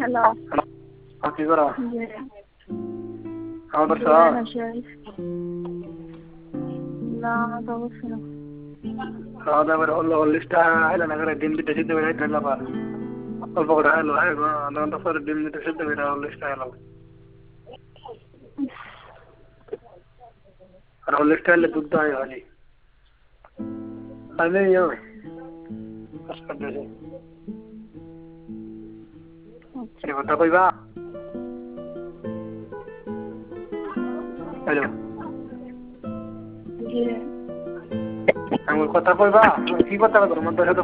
hello हाँ की करा जी हाँ जी दर्शा ना शेयर ना तो सुनो हाँ तो मेरे होल लिस्ट है ना अगर दिन भी तजिद मेरा इतना बार और पकड़ा है लो है तो फिर दिन भी तजिद मेरा होल लिस्ट है लो और होल लिस्ट है ले दूध है वाली अरे ये बस कर दे अरे बता कोई बात हेलो जी हम को पता कोई बात की पता करो मैं तो